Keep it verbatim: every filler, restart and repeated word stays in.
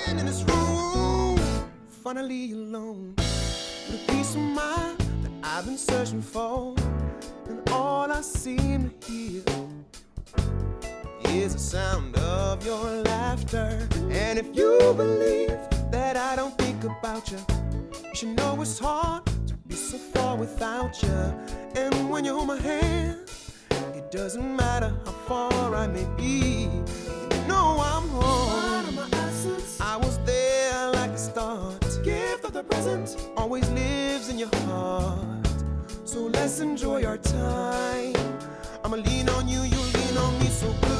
in this room, finally alone, with a peace of mind that I've been searching for, and all I seem to hear is the sound of your laughter. And if you believe that I don't think about you, you should know it's hard to be so far without you. And when you hold my hand, it doesn't matter how far I may be, you know I'm home. My absence, I was there like the start. Gift of the present always lives in your heart. So let's enjoy our time. I'ma lean on you, you lean on me so good.